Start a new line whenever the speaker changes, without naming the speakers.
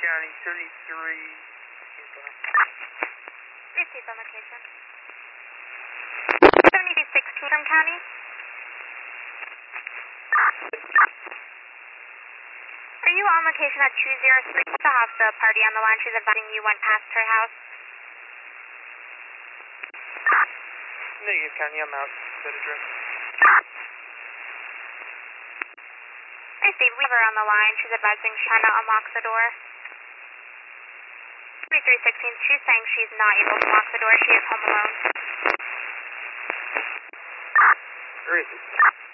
County 33.
Received on location. 7216 from County. Are you on location at 203? The hospital party on the line. She's advising you went past her house.
Negative, County. I'm out. That address.
Received. Leave her on the line. She's advising she's trying to unlock the door. 3316. She's saying she's not able to lock the door. She is home alone.
Where is it?